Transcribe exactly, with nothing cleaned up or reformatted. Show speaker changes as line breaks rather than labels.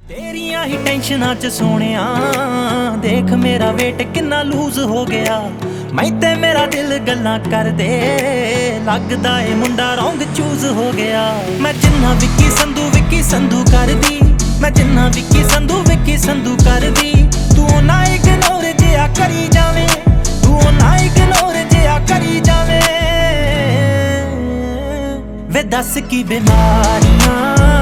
तेरियां ही टेंशनां च सोनिया देख मेरा वेट किन्ना लूज हो गया। मैं ते मेरा दिल गल्लां कर दे लगदा ए मुंडा रौंग चूज हो गया। मैं जिन्ना विक्की संधू विक्की संधू कर दी, मैं जिन्ना विक्की संधू विक्की संधू कर दी। तू ना इग्नोर जिया करी जावे, तू ना इग्नोर जिया करी जावे। वे दस की बीमारियां